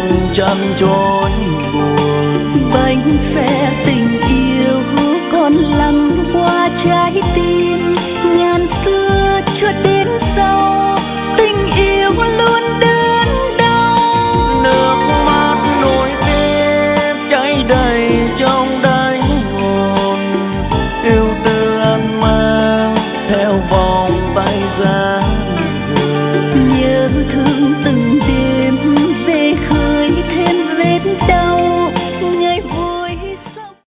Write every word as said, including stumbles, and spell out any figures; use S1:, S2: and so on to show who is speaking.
S1: trăm chốn buồn.
S2: Bánh xe tình yêu còn lăn qua trái tim, ngàn xưa cho đến sau